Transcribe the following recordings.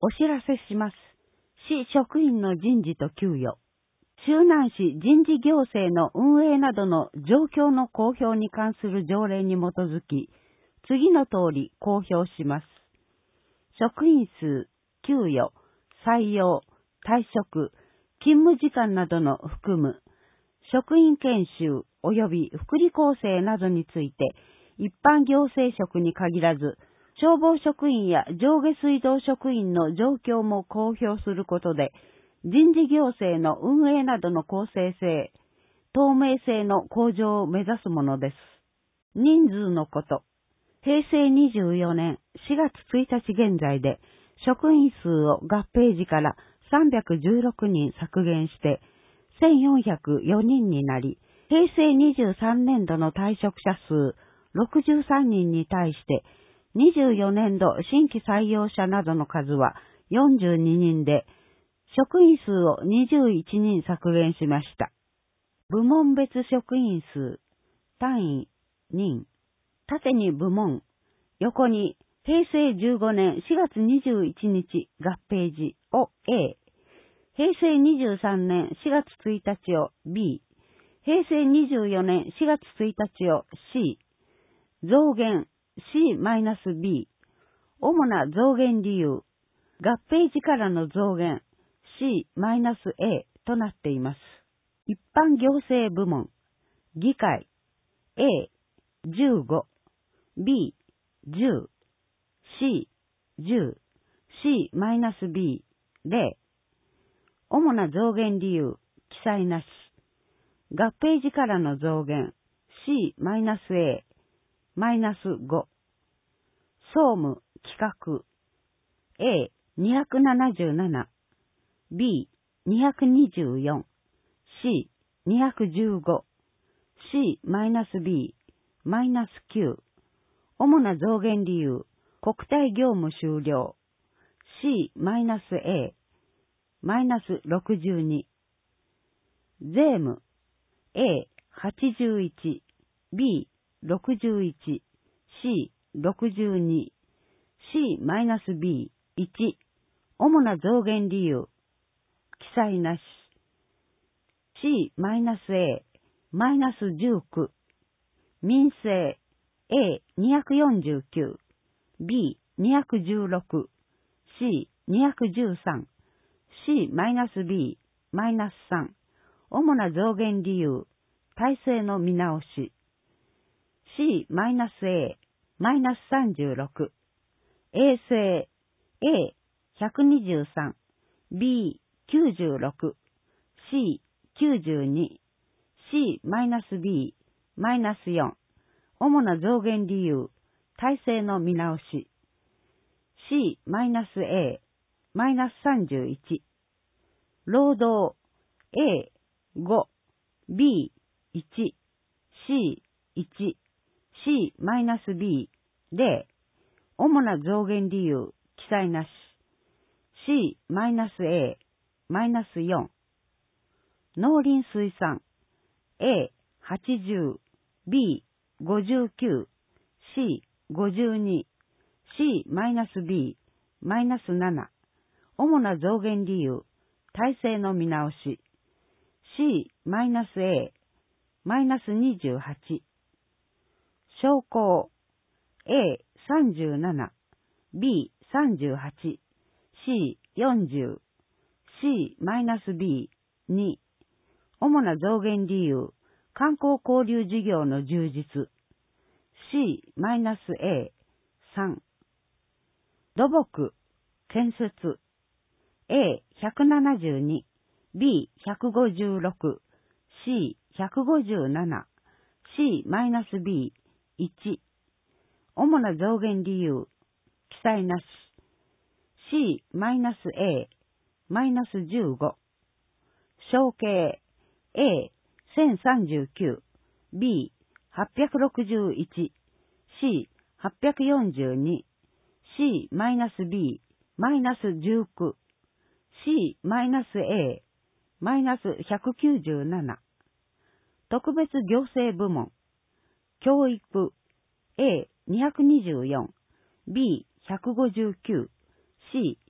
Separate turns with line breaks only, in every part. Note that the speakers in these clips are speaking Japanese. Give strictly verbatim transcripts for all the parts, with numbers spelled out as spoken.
お知らせします。市職員の人事と給与。周南市人事行政の運営などの状況の公表に関する条例に基づき、次の通り公表します。職員数、給与、採用、退職、勤務時間などの含む、職員研修及び福利厚生などについて、一般行政職に限らず、消防職員や上下水道職員の状況も公表することで、人事行政の運営などの公正性、透明性の向上を目指すものです。人数のこと。へいせいにじゅうよねんしがつついたち現在で、職員数を合併時からさんびゃくじゅうろくにん削減して、せんよんひゃくよにんになり、へいせいにじゅうさんねんどの退職者数ろくじゅうさんにんに対して、にじゅうよねんど新規採用者などの数はよんじゅうににんで、職員数をにじゅういちにん削減しました。部門別職員数、単位、人、縦に部門、横にへいせいじゅうごねんしがつにじゅういちにち合併時を A、へいせいにじゅうさんねんしがつついたちを B、へいせいにじゅうよねんしがつついたちを C、増減 シービー、主な増減理由、合併時からの増減 シーエー となっています。一般行政部門、議会 エーじゅうご、ビーじゅう、シーじゅう、シービーゼロ、主な増減理由、記載なし。合併時からの増減 シーエー、マイナスご。総務、企画 エーにひゃくななじゅうなな、ビーにひゃくにじゅうよん、シーにひゃくじゅうご、シービー、マイナスきゅう。主な増減理由、国体業務終了 シーエー、マイナスろくじゅうに。税務 エーはちじゅういち、ビーろくじゅういち、シーろくじゅうに、シービーいち。主な増減理由、記載なし。シーエー、マイナスじゅうきゅう。民生 エーにひゃくよんじゅうきゅう、ビーにひゃくじゅうろく、シーにひゃくじゅうさん、シービー、マイナスさん。主な増減理由、体制の見直し。シーエー、マイナスさんじゅうろく。衛生 エーひゃくにじゅうさん、ビーきゅうじゅうろく、シーきゅうじゅうに、シービー、マイナスよん。主な増減理由、体制の見直し。シーエー、マイナスさんじゅういち。労働 エーご、ビーいち、シーいち、シービーゼロ。主な増減理由、記載なし。シーエー、マイナスよん。農林水産 エーはちじゅう、ビーごじゅうきゅう、シーごじゅうに、シービー、マイナスなな。主な増減理由、体制の見直し。シーエー、マイナスにじゅうはち。商工 エーさんじゅうなな、ビーさんじゅうはち、シーよんじゅう、シービーに。主な増減理由、観光交流事業の充実。シーエーさん。土木、建設。エーひゃくななじゅうに、ビーひゃくごじゅうろく、シーひゃくごじゅうなな、シービーいち。主な増減理由、記載なし。シーエー、マイナスじゅうご。承継 エーせんさんじゅうきゅう、ビーはっぴゃくろくじゅういち、シーはっぴゃくよんじゅうに、シービー、マイナスじゅうきゅう、シーエー、マイナスひゃくきゅうじゅうなな。特別行政部門、教育 エーにひゃくにじゅうよん、ビーひゃくごじゅうきゅう、シ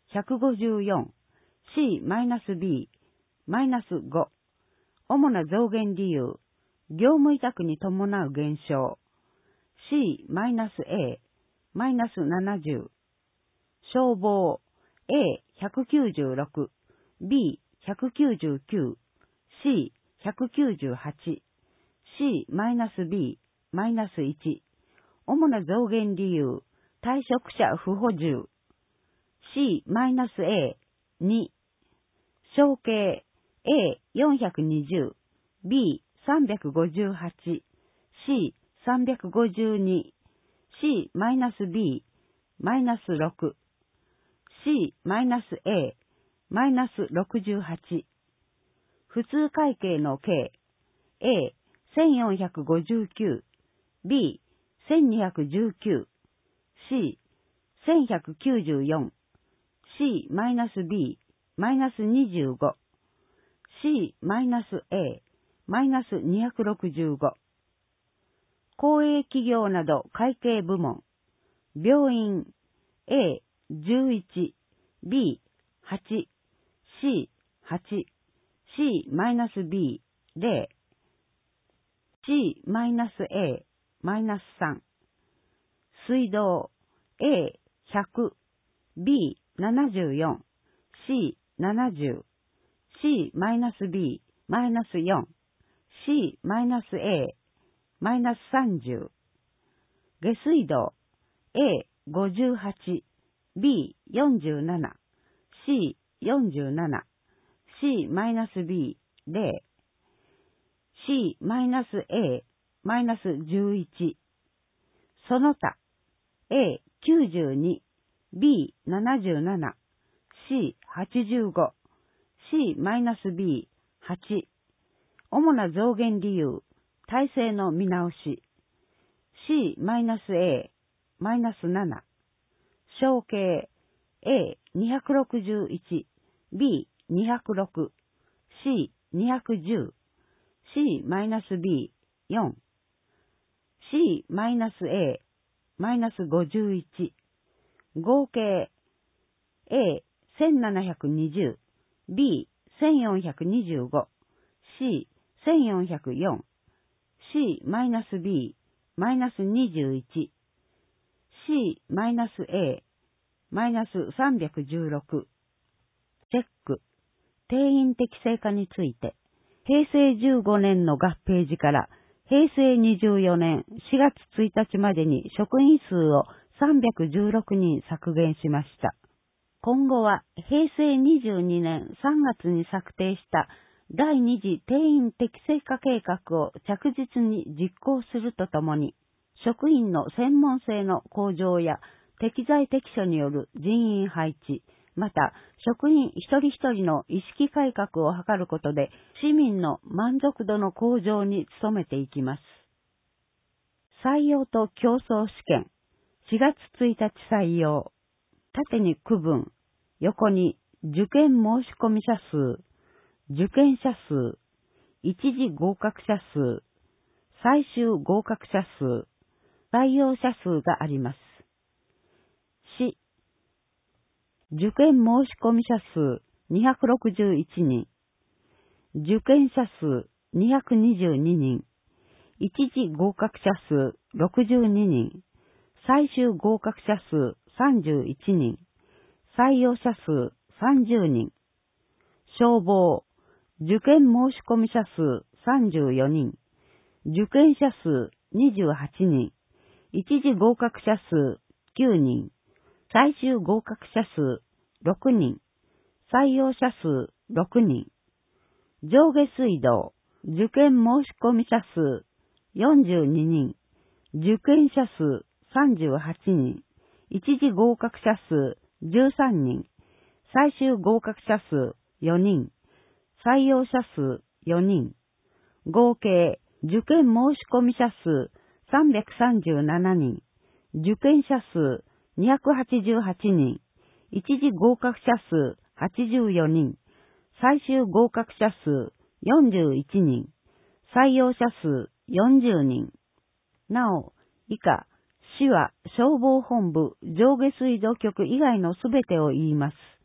ひゃくごじゅうよん、シービー、マイナスご。主な増減理由、業務委託に伴う減少。シーエー、マイナスななじゅう。消防、エーひゃくきゅうじゅうろく、ビーひゃくきゅうじゅうきゅう、シーひゃくきゅうじゅうはち、シービー、マイナスいち。主な増減理由、退職者不補充。シーエー、に。承継、エーよんひゃくにじゅう、ビーさんびゃくごじゅうはち、シーさんびゃくごじゅうに、シービー、マイナスろく、シーエー、マイナスろくじゅうはち。普通会計の計、A、せんよんひゃくごじゅうきゅう、B、せんにひゃくじゅうきゅう、C、せんひゃくきゅうじゅうよん、シービー、マイナスにじゅうご、シーエー、マイナスにひゃくろくじゅうご。公営企業など会計部門、病院、エーじゅういち、ビーはち、シーはち、シービーゼロ、シーエー、マイナスさん。水道、エーひゃく、ビーななじゅうよん、シーななじゅう、シービー、マイナスよん、シーエー、マイナスさんじゅう。下水道、エーごじゅうはち、ビーよんじゅうなな、シーよんじゅうなな、シービーゼロ、シーエー、マイナスじゅういち。その他、エーきゅうじゅうに、ビーななじゅうなな、シーはちじゅうご、シービーはち。主な増減理由、体制の見直し。シーエー、マイナスなな。承継、エーにひゃくろくじゅういち、ビーにひゃくろく、シーにひゃくじゅう、シービーよん、シーエー、マイナスごじゅういち。合計、エーせんななひゃくにじゅう、ビーせんよんひゃくにじゅうご、シーせんよんひゃくよん、シービー、マイナスにじゅういち、シーエー、マイナスさんびゃくじゅうろく。チェック。定員適正化について、へいせいじゅうごねんの合併時からへいせいにじゅうよねんしがつついたちまでに職員数をさんびゃくじゅうろくにん削減しました。今後はへいせいにじゅうにねんさんがつに策定しただいに次定員適正化計画を着実に実行するとともに、職員の専門性の向上や適材適所による人員配置、また職員一人一人の意識改革を図ることで市民の満足度の向上に努めていきます。採用と競争試験、しがつついたち採用。縦に区分、横に受験申込者数、受験者数、一次合格者数、最終合格者数、採用者数があります。市、受験申込者数にひゃくろくじゅういちにん、受験者数にひゃくにじゅうににん、一次合格者数ろくじゅうににん、最終合格者数さんじゅういちにん、採用者数さんじゅうにん。消防、受験申込者数さんじゅうよにん、受験者数にじゅうはちにん、一次合格者数きゅうにん、最終合格者数ろくにん、採用者数ろくにん。上下水道、受験申込者数よんじゅうににん、受験者数さんじゅうはちにん、一次合格者数じゅうさんにん、最終合格者数よにん、採用者数よにん。合計、受験申込者数さんびゃくさんじゅうななにん、受験者数にひゃくはちじゅうはちにん、一次合格者数はちじゅうよにん、最終合格者数よんじゅういちにん、採用者数よんじゅうにん。なお、以下、市は消防本部上下水道局以外のすべてを言います。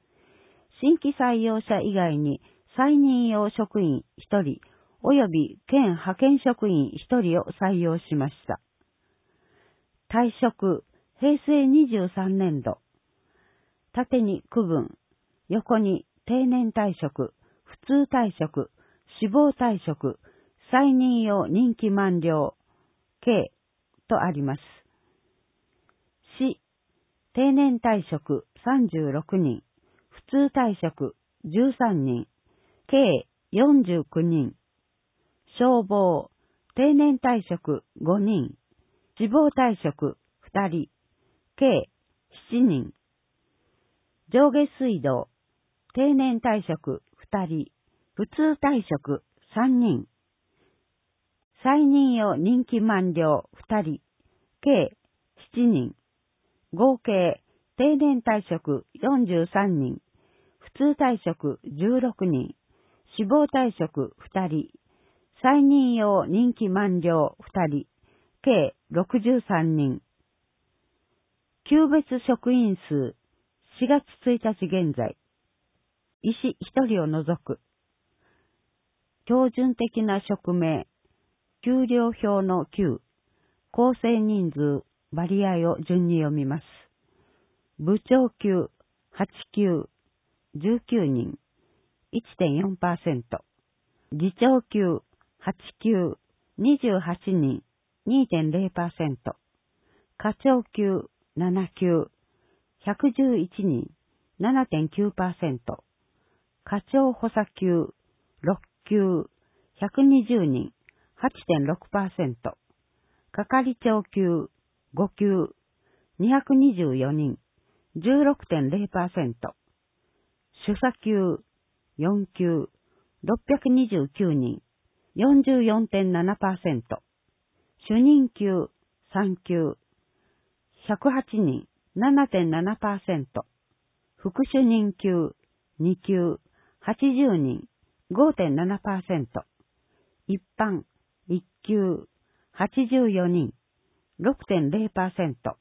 新規採用者以外に再任用職員ひとり及び県派遣職員ひとりを採用しました。退職、へいせいにじゅうさんねんど。縦に区分、横に定年退職、普通退職、死亡退職、再任用任期満了、計とあります。市、定年退職さんじゅうろくにん、普通退職じゅうさんにん、計よんじゅうきゅうにん。消防、定年退職ごにん、死亡退職ふたり、計しちにん。上下水道、定年退職ふたり、普通退職さんにん。再任用任期満了ふたり、計しちにん。合計定年退職よんじゅうさんにん、普通退職じゅうろくにん、死亡退職ふたり、再任用任期満了ふたり、計ろくじゅうさんにん。級別職員数、しがつついたち現在、医師ひとりを除く。標準的な職名、給料表のきゅう、構成人数、割合を順に読みます。部長級、はちきゅう、じゅうきゅうにん、いってんよんパーセント。次長級、はちきゅう、にじゅうはちにん、にてんれいパーセント。課長級、ななきゅう、ひゃくじゅういちにん、ななてんきゅうパーセント。課長補佐級、ろっきゅう、ひゃくにじゅうにん、はちてんろくパーセント。係長級、ごきゅう、にひゃくにじゅうよにん、じゅうろくてんれいパーセント。主査級、よんきゅう、ろっぴゃくにじゅうきゅうにん、よんじゅうよんてんななパーセント。主任級、さんきゅう、ひゃくはちにん、ななてんななパーセント。副主任級、にきゅう、はちじゅうにん、ごてんななパーセント。一般、いっきゅう、はちじゅうよにん、ろくてんれいパーセント。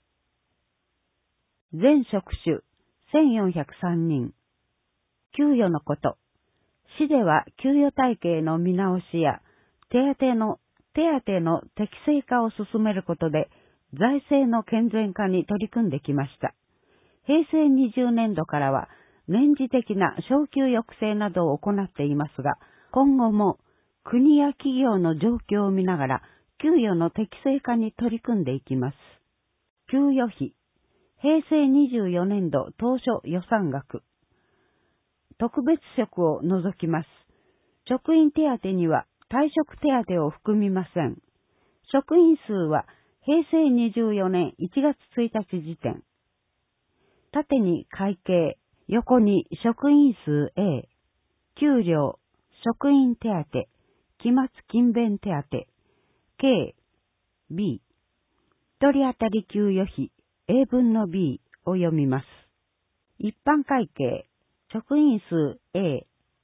全職種、せんよんひゃくさんにん。給与のこと。市では給与体系の見直しや手当の、手当の適正化を進めることで財政の健全化に取り組んできました。へいせいにじゅうねんどからは年次的な昇給抑制などを行っていますが、今後も国や企業の状況を見ながら給与の適正化に取り組んでいきます。給与費。へいせいにじゅうよねんど当初予算額。特別職を除きます。職員手当には退職手当を含みません。職員数はへいせいにじゅうよねんいちがつついたち時点。縦に会計、横に職員数 A、給料、職員手当、期末勤勉手当、計 B。一人当たり給与費 A 分の B を読みます。一般会計、職員数 A、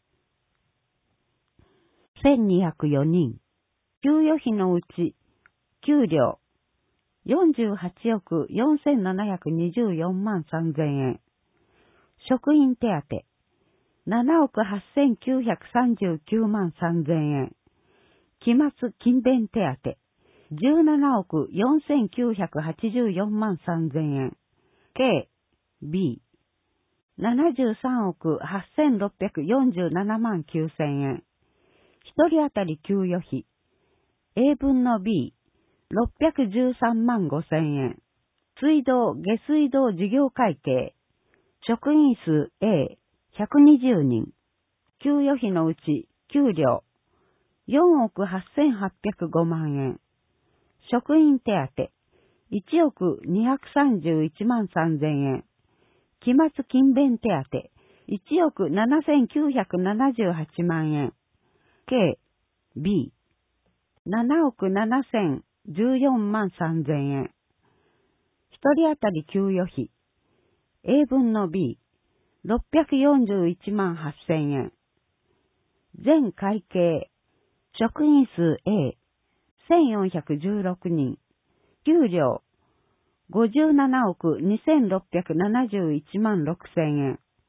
せんにひゃくよにん。給与費のうち、給料、よんじゅうはちおくよんせんななひゃくにじゅうよんまんさんぜんえん。職員手当、ななおくはっせんきゅうひゃくさんじゅうきゅうまんさんぜんえん。期末勤勉手当、じゅうななおくよんせんきゅうひゃくはちじゅうよんまんさんぜんえん。計 B。ななじゅうさんおくはっせんろっぴゃくよんじゅうななまんきゅうせんえん。一人当たり給与費 A 分の B、ろっぴゃくじゅうさんまんごせんえん。水道・下水道事業会計。職員数 A、ひゃくにじゅうにん。給与費のうち、給料、よんおくはっせんはっぴゃくごまんえん。職員手当、いちおくにひゃくさんじゅういちまんさんぜんえん。期末勤勉手当、いちおくななせんきゅうひゃくななじゅうはちまんえん。計 B。ななおくななせんじゅうよんまんさんぜんえん。一人当たり給与費 A 分の B、ろっぴゃくよんじゅういちまんはっせんえん。全会計、職員数 A、せんよんひゃくじゅうろくにん。給料、ごじゅうななおくにせんろっぴゃくななじゅういちまんろくせんえん。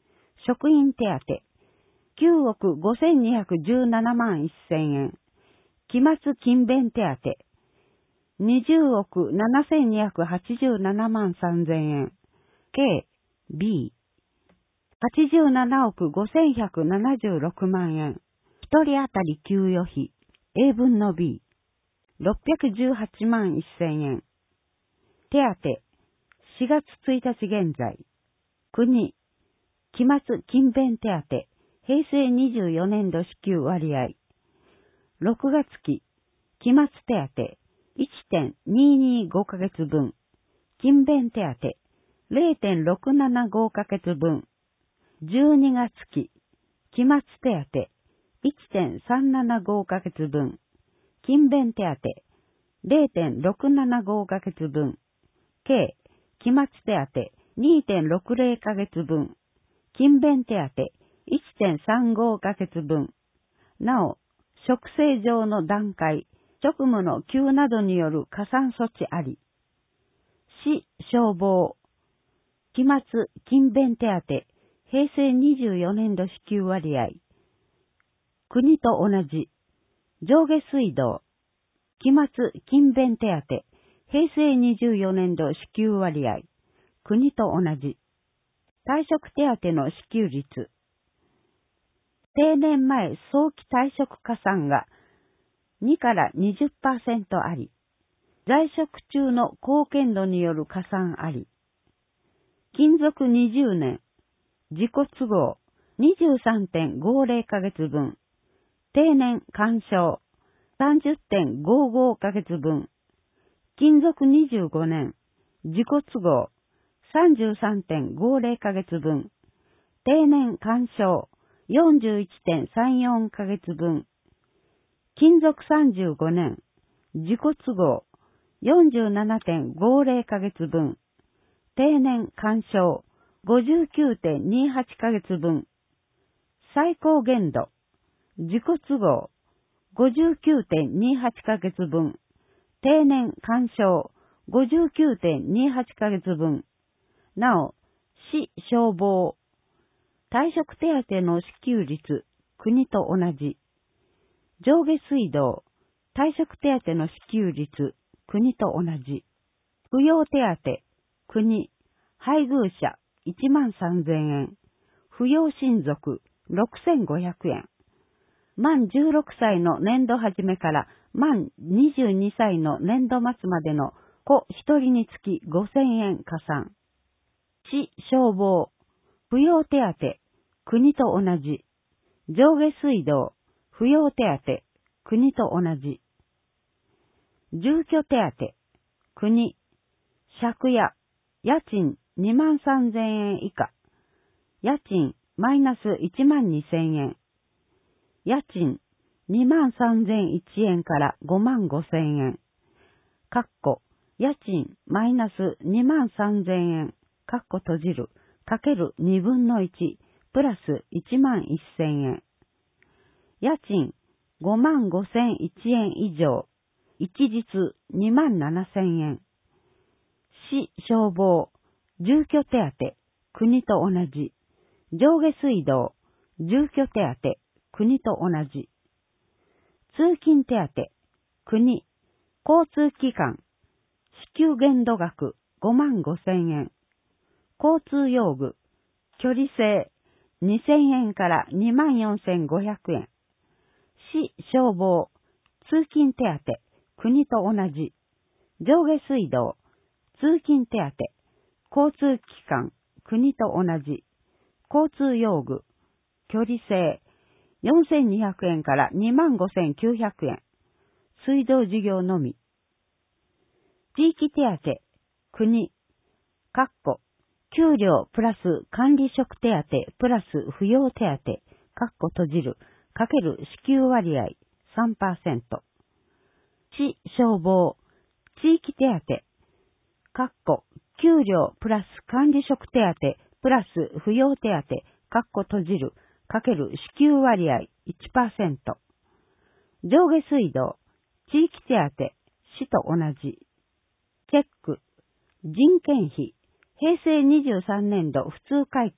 職員手当、きゅうおくごせんにひゃくじゅうななまんせんえん。期末勤勉手当、にじゅうおくななせんにひゃくはちじゅうななまんさんぜんえん。計、B。はちじゅうななおくごせんひゃくななじゅうろくまんえん。ひとり当たり給与費、A 分の B。ろっぴゃくじゅうはちまんせんえん。手当、しがつついたち現在。国、期末勤勉手当、へいせいにじゅうよねんど支給割合。ろくがつ期、期末手当、いってんににご ヶ月分。勤勉手当、れいてんろくななご ヶ月分。じゅうにがつ期、期末手当、いってんさんななご ヶ月分。勤勉手当、れいてんろくななご ヶ月分。計、期末手当、にてんろくぜろ ヶ月分。勤勉手当、いってんさんご ヶ月分。なお、職勢上の段階、職務の急などによる加算措置あり。市消防、期末勤勉手当、へいせいにじゅうよねんど支給割合。国と同じ。上下水道、期末勤勉手当、へいせいにじゅうよねんど支給割合。国と同じ。退職手当の支給率。定年前早期退職加算がにから にじゅっパーセント あり、在職中の貢献度による加算あり。勤続にじゅうねん、自己都合 にじゅうさんてんごぜろ ヶ月分、定年干渉 さんじゅってんごご ヶ月分、勤続にじゅうごねん、自己都合 さんじゅうさんてんごぜろ ヶ月分、定年干渉 よんじゅういちてんさんよん ヶ月分、勤続さんじゅうごねん、自己都合 よんじゅうななてんごぜろ ヶ月分、定年干渉 ごじゅうきゅうてんにはち ヶ月分、最高限度、自己都合 ごじゅうきゅうてんにはち ヶ月分、定年干渉 ごじゅうきゅうてんにはち ヶ月分、なお、市消防、退職手当の支給率、国と同じ。上下水道、退職手当の支給率、国と同じ。扶養手当、国、配偶者、いちまんさんぜんえん。扶養親族、ろくせんごひゃくえん。満じゅうろくさいの年度始めから満にじゅうにさいの年度末までの子ひとりにつきごせんえん加算。市消防、扶養手当、国と同じ。上下水道、扶養手当、国と同じ。住居手当、国、借家、家賃にまんさんぜんえん以下。家賃マイナスいちまんにせんえん。家賃にまんさんぜんいちえんからごまんごせんえん。かっこ、家賃マイナスにまんさんぜんえん、かっこ閉じる、かけるにぶんのいち、プラスいちまんせんえん。家賃ごまんごせんいちえん以上、一律にまんななせんえん。市消防、住居手当、国と同じ。上下水道、住居手当、国と同じ。通勤手当、国、交通機関、支給限度額ごまんごせんえん。交通用具、距離制にせんえんからにまんよんせんごひゃくえん。市消防、通勤手当、国と同じ。上下水道、通勤手当、交通機関、国と同じ。交通用具、距離制、よんせんにひゃくえんからにまんごせんきゅうひゃくえん。水道事業のみ。地域手当、国、かっこ、給料プラス管理職手当プラス扶養手当、かっこ閉じる、かける支給割合 さんパーセント。市消防、地域手当、かっこ、給料プラス管理職手当プラス扶養手当、かっこ閉じる、かける支給割合 いちパーセント。上下水道、地域手当、市と同じ。チェック、人件費、へいせいにじゅうさんねんど普通会計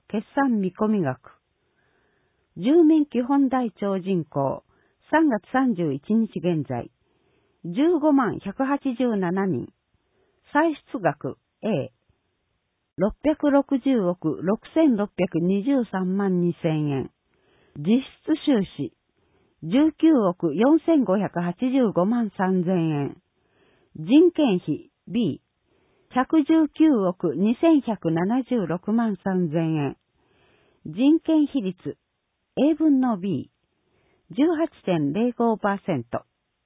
決算見込み額。住民基本台帳人口、さんがつさんじゅういちにち現在、じゅうごまんひゃくはちじゅうななにん。歳出額 A、ろっぴゃくろくじゅうおくろくせんろっぴゃくにじゅうさんまんにせんえん。実質収支、じゅうきゅうおくよんせんごひゃくはちじゅうごまんさんぜんえん。人件費 B、ひゃくじゅうきゅうおくにせんひゃくななじゅうろくまんさんぜんえん。人件費率 A 分の B、じゅうはちてんぜろごパーセント。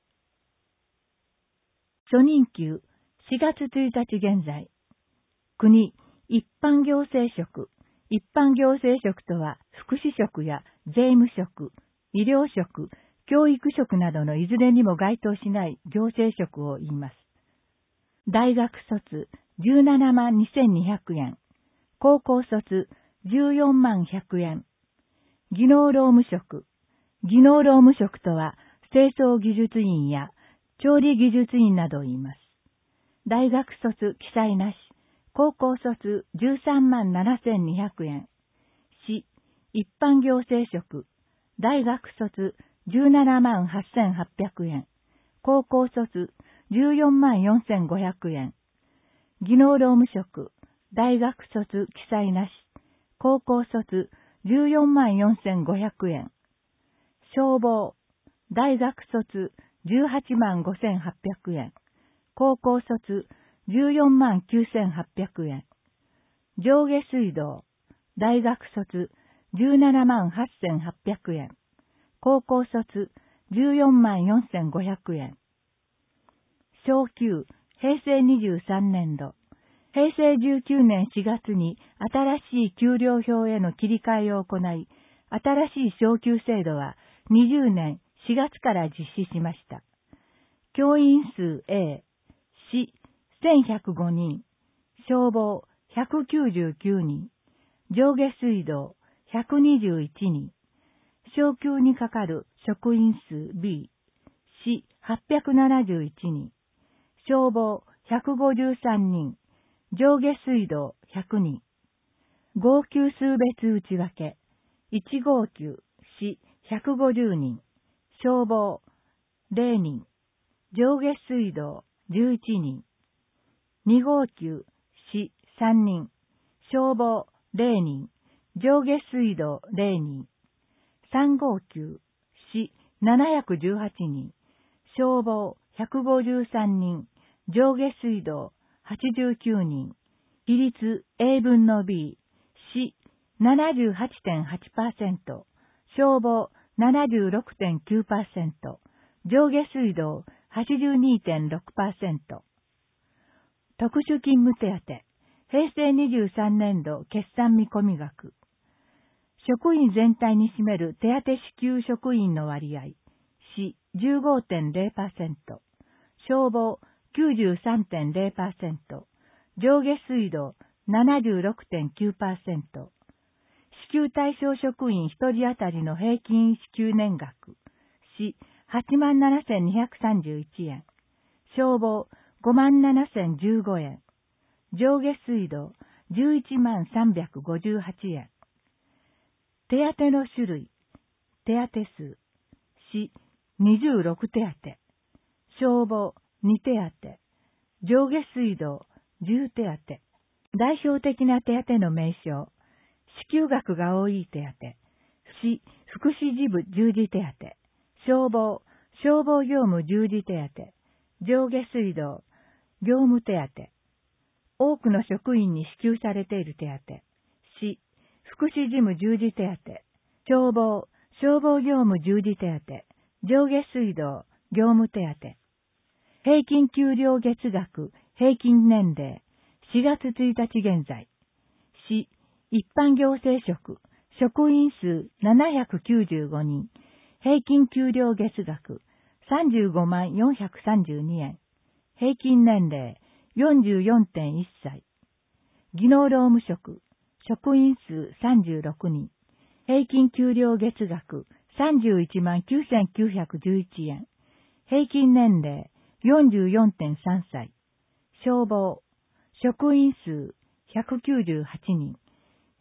初任給、しがつついたち現在。国、一般行政職。一般行政職とは、福祉職や税務職、医療職、教育職などのいずれにも該当しない行政職を言います。大学卒、じゅうななまんにせんにひゃくえん。高校卒、じゅうよんまんひゃくえん。技能労務職。技能労務職とは、清掃技術員や調理技術員などを言います。大学卒、記載なし。高校卒、じゅうさんまんななせんにひゃくえん。市、一般行政職。大学卒、じゅうななまんはっせんはっぴゃくえん。高校卒、じゅうよんまんよんせんごひゃくえん。技能労務職。大学卒、記載なし。高校卒、じゅうよんまんよんせんごひゃくえん。消防。大学卒、じゅうはちまんごせんはっぴゃくえん。高校卒、じゅうよんまんきゅうせんはっぴゃくえん。上下水道。大学卒、じゅうななまんはっせんはっぴゃくえん。高校卒、じゅうよんまんよんせんごひゃくえん。昇給、へいせいにじゅうさんねんど。へいせいじゅうきゅうねんしがつに新しい給料表への切り替えを行い、新しい昇給制度はにじゅうねんしがつから実施しました。教員数 A、市せんひゃくごにん、消防ひゃくきゅうじゅうきゅうにん、上下水道ひゃくにじゅういちにん、昇給にかかる職員数 B、市はっぴゃくななじゅういちにん、消防ひゃくごじゅうさんにん、上下水道ひゃくにん。号給数別内訳。いち号給、市ひゃくごじゅうにん、消防れいにん、上下水道じゅういちにん。に号給、市さんにん、消防れいにん、上下水道れいにん。さん号給、市ななひゃくじゅうはちにん、消防ひゃくごじゅうさんにん、上下水道はちじゅうきゅうにん。比率 A 分の B、市 ななじゅうはちてんはちパーセント、消防 ななじゅうろくてんきゅうパーセント、上下水道 はちじゅうにてんろくパーセント。特殊勤務手当、へいせいにじゅうさんねんど決算見込み額。職員全体に占める手当支給職員の割合、市 じゅうごてんぜろパーセント、消防 きゅうじゅうさんてんぜろパーセント、上下水道 ななじゅうろくてんきゅうパーセント。支給対象職員ひとり当たりの平均支給年額、市はちまんななせんにひゃくさんじゅういちえん、消防ごまんななせんじゅうごえん、上下水道じゅういちまんさんびゃくごじゅうはちえん。手当の種類、手当数、市にじゅうろく手当、消防に手当、上下水道じゅう手当。代表的な手当の名称、支給額が多い手当、市福祉事務従事手当、消防消防業務従事手当、上下水道業務手当。多くの職員に支給されている手当、市福祉事務従事手当、消防消防業務従事手当、上下水道業務手当。平均給料月額平均年齢しがつついたち現在、市一般行政職職員数ななひゃくきゅうじゅうごにん、平均給料月額さんじゅうごまんよんひゃくさんじゅうにえん、平均年齢 よんじゅうよんてんいっさい。技能労務職職員数さんじゅうろくにん、平均給料月額さんじゅういちまんきゅうせんきゅうひゃくじゅういちえん、平均年齢 よんじゅうよんてんさんさい。消防職員数ひゃくきゅうじゅうはちにん、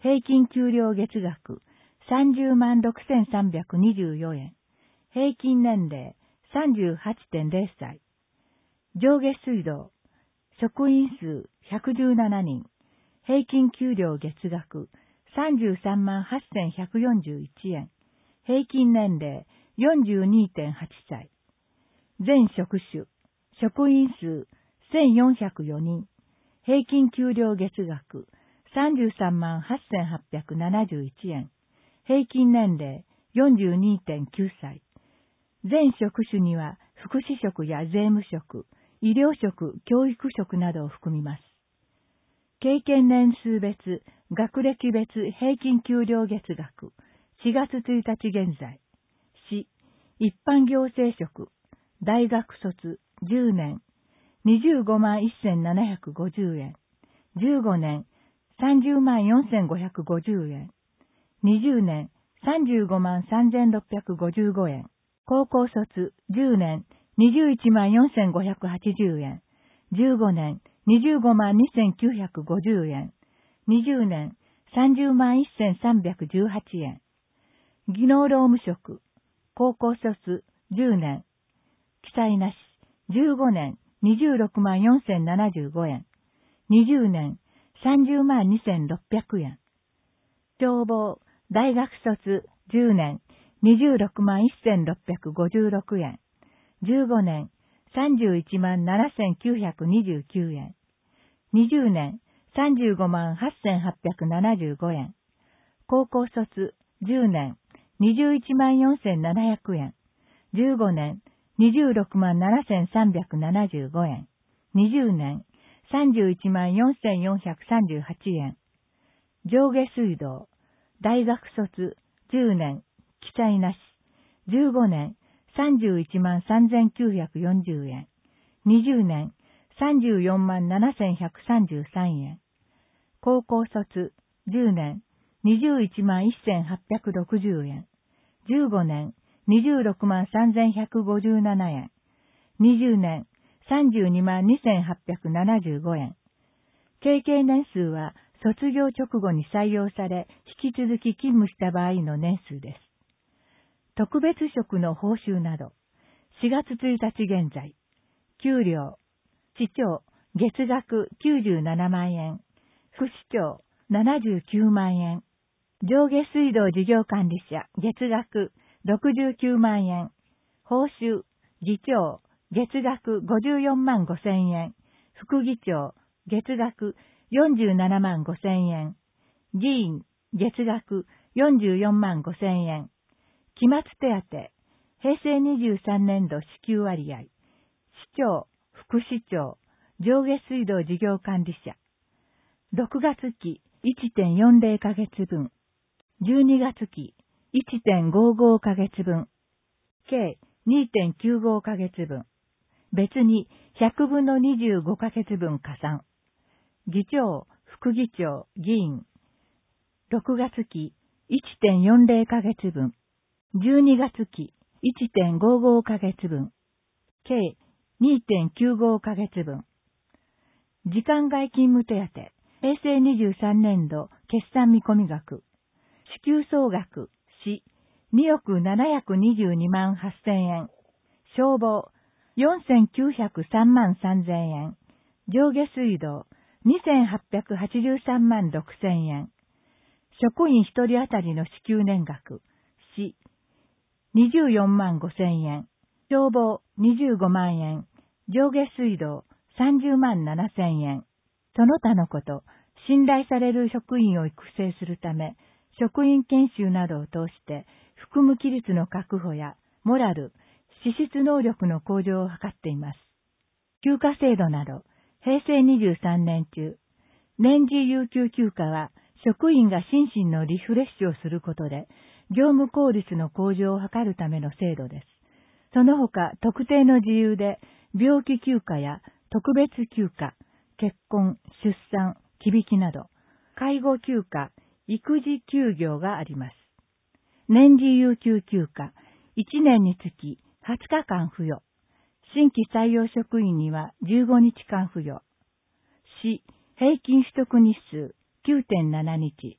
平均給料月額さんじゅうまんろくせんさんびゃくにじゅうよんえん。平均年齢 さんじゅうはちてんゼロ 歳。上下水道。職員数ひゃくじゅうななにん。平均給料月額さんじゅうさんまんはっせんひゃくよんじゅういちえん。平均年齢 よんじゅうにてんはち 歳。全職種。職員数せんよんひゃくよにん。平均給料月額さんじゅうさんまんはっせんはっぴゃくななじゅういちえん。平均年齢 よんじゅうにてんきゅう 歳。全職種には福祉職や税務職、医療職、教育職などを含みます。経験年数別、学歴別平均給料月額、しがつついたち現在。市、一般行政職、大学卒、じゅうねん、にじゅうごまんせんななひゃくごじゅうえん。じゅうごねん、さんじゅうまんよんせんごひゃくごじゅうえん。にじゅうねん、さんじゅうごまんさんぜんろっぴゃくごじゅうごえん。高校卒、じゅうねん、にじゅういちまんよんせんごひゃくはちじゅうえん。じゅうごねん、にじゅうごまんにせんきゅうひゃくごじゅうえん。にじゅうねん、さんじゅうまんせんさんびゃくじゅうはちえん。技能労務職、高校卒、じゅうねん。記載なし、じゅうごねん、にじゅうろくまんよんせんななじゅうごえん。にじゅうねん、さんじゅうまんにせんろっぴゃくえん。消防、大学卒、じゅうねん、にじゅうろくまんせんろっぴゃくごじゅうろくえん。じゅうごねん、さんじゅういちまんななせんきゅうひゃくにじゅうきゅうえん。にじゅうねん、さんじゅうごまんはっせんはっぴゃくななじゅうごえん。高校卒、じゅうねん、にじゅういちまんよんせんななひゃくえん。じゅうごねん、にじゅうろくまんななせんさんびゃくななじゅうごえん。にじゅうねん、さんじゅういちまんよんせんよんひゃくさんじゅうはちえん。上下水道、大学卒、じゅうねん、記載なし。じゅうごねん、さんじゅういちまんさんぜんきゅうひゃくよんじゅうえん。にじゅうねん、さんじゅうよんまんななせんひゃくさんじゅうさんえん。高校卒、じゅうねん、にじゅういちまんせんはっぴゃくろくじゅうえん。じゅうごねん、にじゅうろくまんさんぜんひゃくごじゅうななえん。にじゅうねん、さんじゅうにまんにせんはっぴゃくななじゅうごえん。経験年数は卒業直後に採用され、引き続き勤務した場合の年数です。特別職の報酬など、しがつついたち現在、給料、市長、月額きゅうじゅうななまんえん、副市長、ななじゅうきゅうまんえん、上下水道事業管理者、月額ろくじゅうきゅうまんえん、報酬、議長、月額ごじゅうよんまんごせんえん、副議長、月額よんじゅうななまんごせんえん、議員、月額よんじゅうよんまんごせんえん、期末手当、平成にじゅうさんねんど支給割合、市長、副市長、上下水道事業管理者、ろくがつ期 いってんよんぜろ ヶ月分、じゅうにがつ期 いってんごご ヶ月分、計 にてんきゅうご ヶ月分、別にひゃくぶんのにじゅうごヶ月分加算、議長、副議長、議員、ろくがつ期 いってんよんぜろ ヶ月分、じゅうにがつ期 いってんごご ヶ月分、計 にてんきゅうご ヶ月分、時間外勤務手当、平成にじゅうさんねんど決算見込み額、支給総額、市、におくななひゃくにじゅうにまんはっせんえん、消防、よんせんきゅうひゃくさんまんさんぜんえん、上下水道、にせんはっぴゃくはちじゅうさんまんろくせんえん、職員一人当たりの支給年額、市、にじゅうよんまんごせんえん、消防にじゅうごまんえん、上下水道さんじゅうまんななせんえん。その他のこと、信頼される職員を育成するため、職員研修などを通して、服務規律の確保や、モラル、資質能力の向上を図っています。休暇制度など、平成にじゅうさんねん中、年次有給休暇は、職員が心身のリフレッシュをすることで、業務効率の向上を図るための制度です。その他、特定の自由で、病気休暇や特別休暇、結婚、出産、忌引きなど、介護休暇、育児休業があります。年次有給休暇、いちねんにつきはつかかん付与。新規採用職員にはじゅうごにちかん付与。市、平均取得日数 きゅうてんななにち。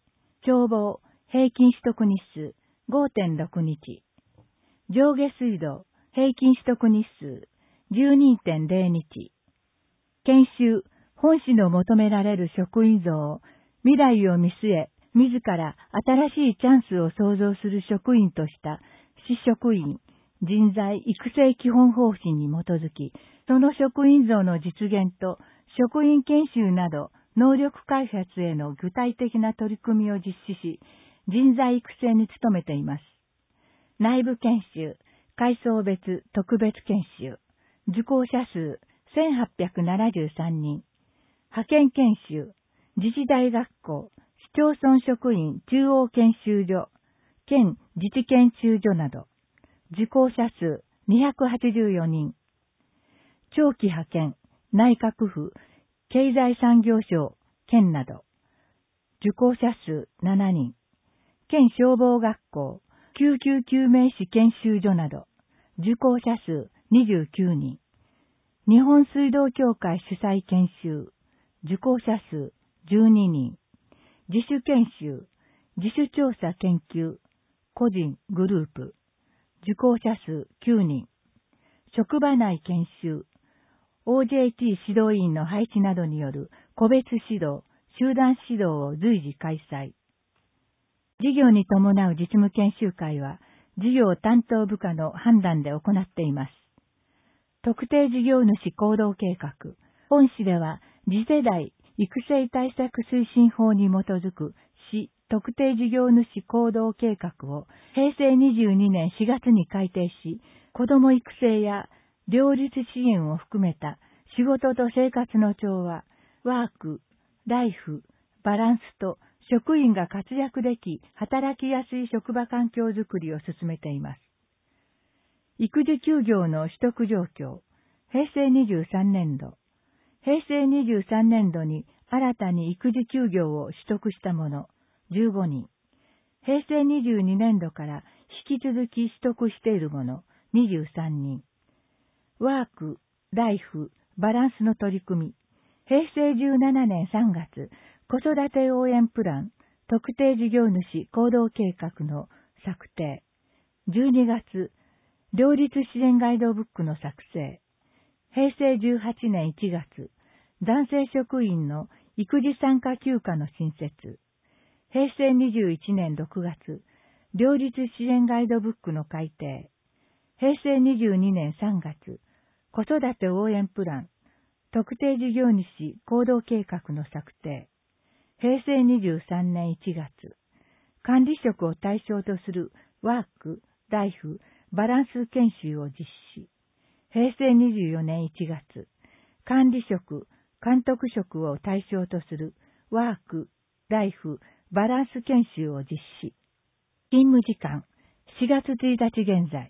消防、平均取得日数 ごてんろく 日。上下水道、平均取得日数 じゅうにてんれい 日。研修、本市の求められる職員像を未来を見据え、自ら新しいチャンスを創造する職員とした市職員人材育成基本方針に基づき、その職員像の実現と職員研修など能力開発への具体的な取り組みを実施し、人材育成に努めています。内部研修、階層別特別研修、受講者数せんはっぴゃくななじゅうさんにん、派遣研修、自治大学校、市町村職員中央研修所、県自治研修所など、受講者数にひゃくはちじゅうよにん、長期派遣、内閣府、経済産業省、県など、受講者数しちにん、県消防学校、救急救命士研修所など、受講者数にじゅうきゅうにん、日本水道協会主催研修、受講者数じゅうににん、自主研修、自主調査研究、個人、グループ、受講者数きゅうにん、職場内研修、オージェーティー 指導員の配置などによる個別指導、集団指導を随時開催。事業に伴う実務研修会は、事業担当部下の判断で行っています。特定事業主行動計画。本市では、次世代育成対策推進法に基づく市特定事業主行動計画をへいせいにじゅうにねんしがつに改定し、子ども育成や両立支援を含めた仕事と生活の調和、ワーク、ライフ、バランスと職員が活躍でき、働きやすい職場環境づくりを進めています。育児休業の取得状況、へいせいにじゅうさんねんど。へいせいにじゅうさんねんどに新たに育児休業を取得した者じゅうごにん。へいせいにじゅうにねんどから引き続き取得している者にじゅうさんにん。ワーク、ライフ、バランスの取り組み。へいせいじゅうななねんさんがつ、子育て応援プラン、特定事業主行動計画の策定。じゅうにがつ、両立支援ガイドブックの作成。へいせいじゅうはちねんいちがつ、男性職員の育児参加休暇の新設。へいせいにじゅういちねんろくがつ、両立支援ガイドブックの改定。へいせいにじゅうにねんさんがつ、子育て応援プラン、特定事業主行動計画の策定。へいせいにじゅうさんねんいちがつ、管理職を対象とするワーク、ライフ、バランス研修を実施。へいせいにじゅうよねんいちがつ、管理職、監督職を対象とするワーク、ライフ、バランス研修を実施。勤務時間、しがつついたち現在。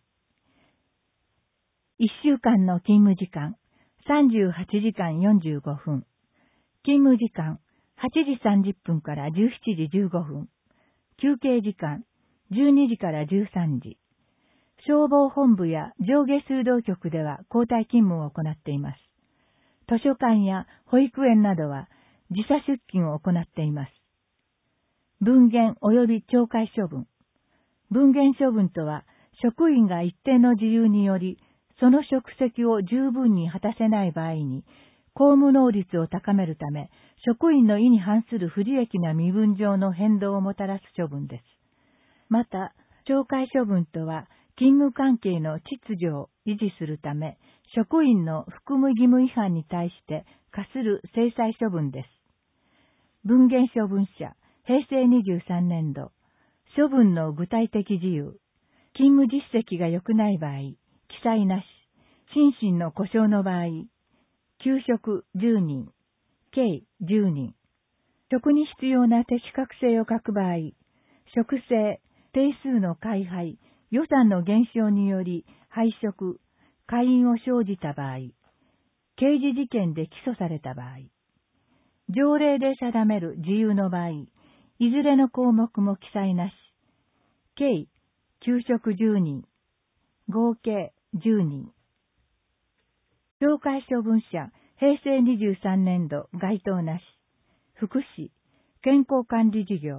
いっしゅうかんの勤務時間、さんじゅうはちじかんよんじゅうごふん。勤務時間、はちじさんじゅっぷんからじゅうしちじじゅうごふん。休憩時間、じゅうにじからじゅうさんじ。消防本部や上下水道局では交代勤務を行っています。図書館や保育園などは時差出勤を行っています。分限及び懲戒処分。分限処分とは、職員が一定の自由により、その職責を十分に果たせない場合に、公務能率を高めるため、職員の意に反する不利益な身分上の変動をもたらす処分です。また、懲戒処分とは、勤務関係の秩序を維持するため、職員の服務義務違反に対して課する制裁処分です。分限処分者、へいせいにじゅうさんねんど、処分の具体的事由、勤務実績が良くない場合、記載なし、心身の故障の場合、休職じゅうにん、計じゅうにん、職に必要な適格性を欠く場合、職制、定数の改廃、予算の減少により廃職、解任を生じた場合、刑事事件で起訴された場合、条例で定める自由の場合、いずれの項目も記載なし、計休職じゅうにん、合計じゅうにん。懲戒処分者、へいせいにじゅうさんねんど該当なし、福祉、健康管理事業、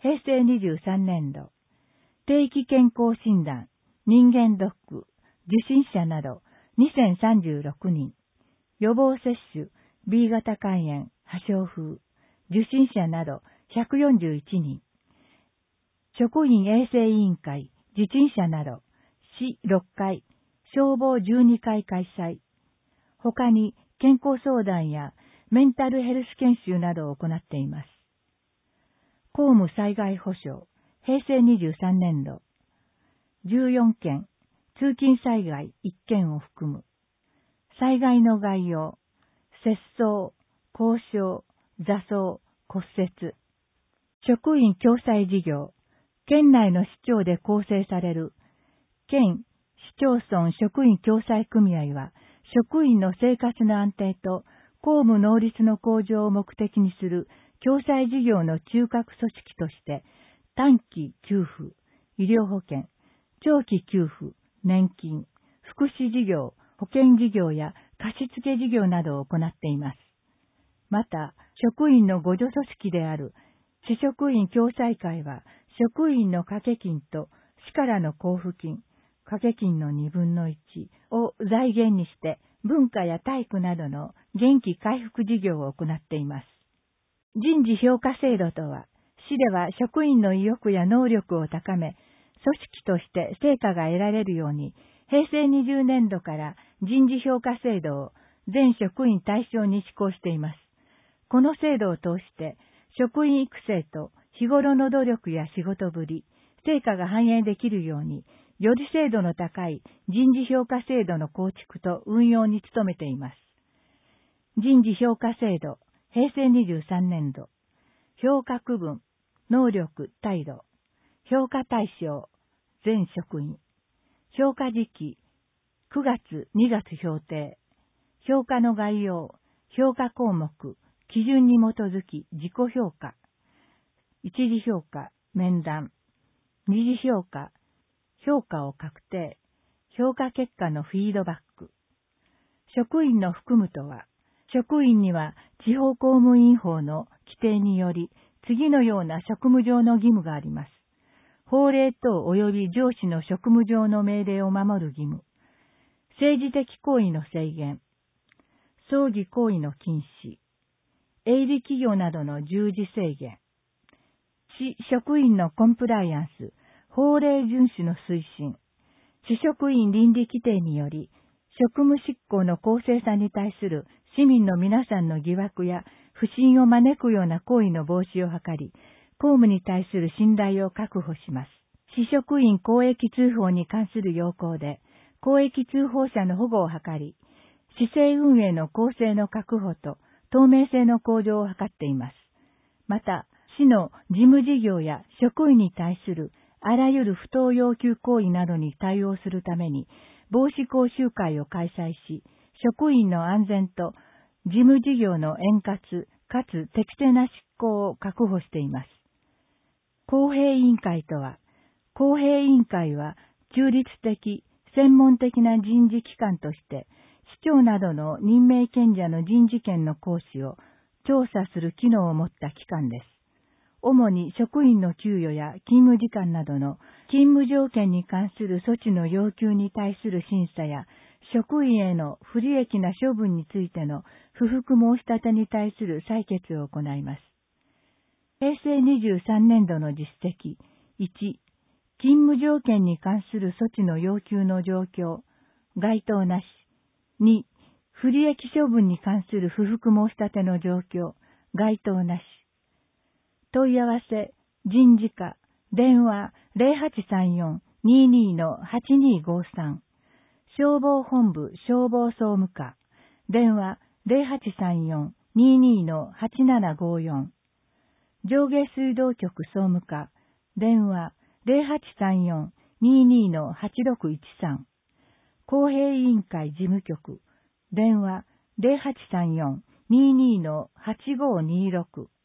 へいせいにじゅうさんねんど、定期健康診断、人間ドック、受診者などにせんさんじゅうろくにん、予防接種、ビー 型肝炎、破傷風、受診者などひゃくよんじゅういちにん、職員衛生委員会、受診者など市ろっかい、消防じゅうにかい開催。他に健康相談やメンタルヘルス研修などを行っています。公務災害保障、へいせいにじゅうさんねんど、じゅうよんけん、通勤災害いっけんを含む。災害の概要、窃盗、交渉、座礁、骨折。職員共済事業、県内の市町で構成される県、市町村職員共済組合は、職員の生活の安定と公務能率の向上を目的にする共済事業の中核組織として、短期給付、医療保険、長期給付、年金、福祉事業、保険事業や貸付事業などを行っています。また、職員の互助組織である市職員共済会は、職員の掛け金と市からの交付金、掛け金のにぶんのいちを財源にして文化や体育などの元気回復事業を行っています。人事評価制度とは、市では職員の意欲や能力を高め、組織として成果が得られるように、へいせいにじゅうねんどから人事評価制度を全職員対象に施行しています。この制度を通して、職員育成と日頃の努力や仕事ぶり、成果が反映できるように、より精度の高い人事評価制度の構築と運用に努めています。人事評価制度、へいせいにじゅうさんねんど、評価区分、能力、態度、評価対象、全職員、評価時期、くがつ、にがつ評定、評価の概要、評価項目、基準に基づき自己評価、一次評価、面談、二次評価、評価を確定、評価結果のフィードバック。職員の含むとは、職員には地方公務員法の規定により、次のような職務上の義務があります。法令等及び上司の職務上の命令を守る義務。政治的行為の制限。葬儀行為の禁止。営利企業などの従事制限。市職員のコンプライアンス。法令遵守の推進。市職員倫理規定により、職務執行の公正さに対する市民の皆さんの疑惑や不信を招くような行為の防止を図り、公務に対する信頼を確保します。市職員公益通報に関する要項で、公益通報者の保護を図り、市政運営の公正の確保と透明性の向上を図っています。また、市の事務事業や職員に対するあらゆる不当要求行為などに対応するために、防止講習会を開催し、職員の安全と事務事業の円滑かつ適正な執行を確保しています。公平委員会とは、公平委員会は中立的、専門的な人事機関として、市長などの任命権者の人事権の行使を調査する機能を持った機関です。主に職員の給与や勤務時間などの勤務条件に関する措置の要求に対する審査や、職員への不利益な処分についての不服申し立てに対する採決を行います。へいせいにじゅうさんねんどの実績。いち、勤務条件に関する措置の要求の状況、該当なし。に、不利益処分に関する不服申し立ての状況、該当なし。問い合わせ、人事課、電話 ゼロはちさんよん にーにー はちにーごさん、消防本部消防総務課、電話 ゼロはちさんよん にーにー はちななごよん、上下水道局総務課、電話 ゼロはちさんよん にーにー はちろくいちさん、公平委員会事務局、電話 ゼロはちさんよん にーにー はちごにーろく、